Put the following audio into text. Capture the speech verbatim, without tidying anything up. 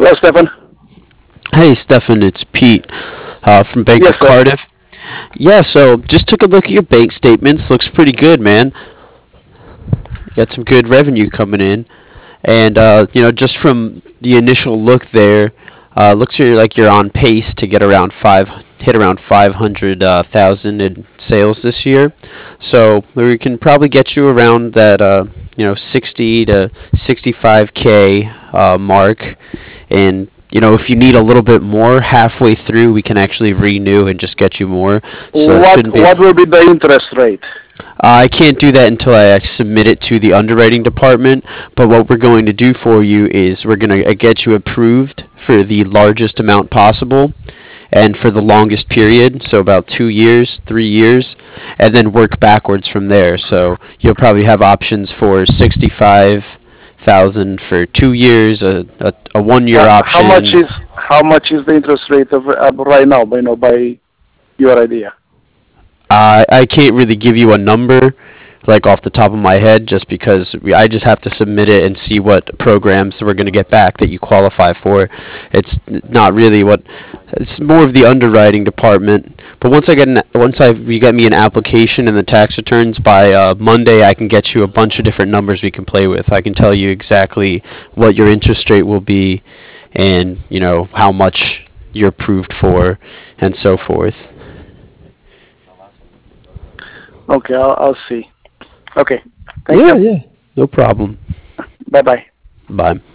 Hello, Stefan. Hey, Stefan, it's Pete uh, from Bank Yes, of sir. Cardiff. Yeah, so just took a look at your bank statements. Looks pretty good, man. Got some good revenue coming in, and uh, you know, just from the initial look there, uh, looks like you're on pace to get around five, hit around five hundred uh, thousand in sales this year. So we can probably get you around that, uh, you know, sixty to sixty-five k uh, mark, and you know, if you need a little bit more halfway through, we can actually renew and just get you more. So it What shouldn't be. what will be the interest rate? Uh, I can't do that until I submit it to the underwriting department. But what we're going to do for you is we're going to get you approved for the largest amount possible and for the longest period, so about two years, three years, and then work backwards from there. So you'll probably have options for sixty-five thousand for two years, a, a, a one-year Uh, how much option. is how much is the interest rate of uh, right now? You know, by your idea. Uh, I can't really give you a number like off the top of my head just because we, I just have to submit it and see what programs we're going to get back that you qualify for. It's not really what it's more of the underwriting department. But once I get an, once I you get me an application and the tax returns by uh, Monday, I can get you a bunch of different numbers we can play with. I can tell you exactly what your interest rate will be and, you know, how much you're approved for and so forth. Okay, I'll, I'll see. Okay, thank Yeah, you. yeah. No problem. Bye bye. Bye.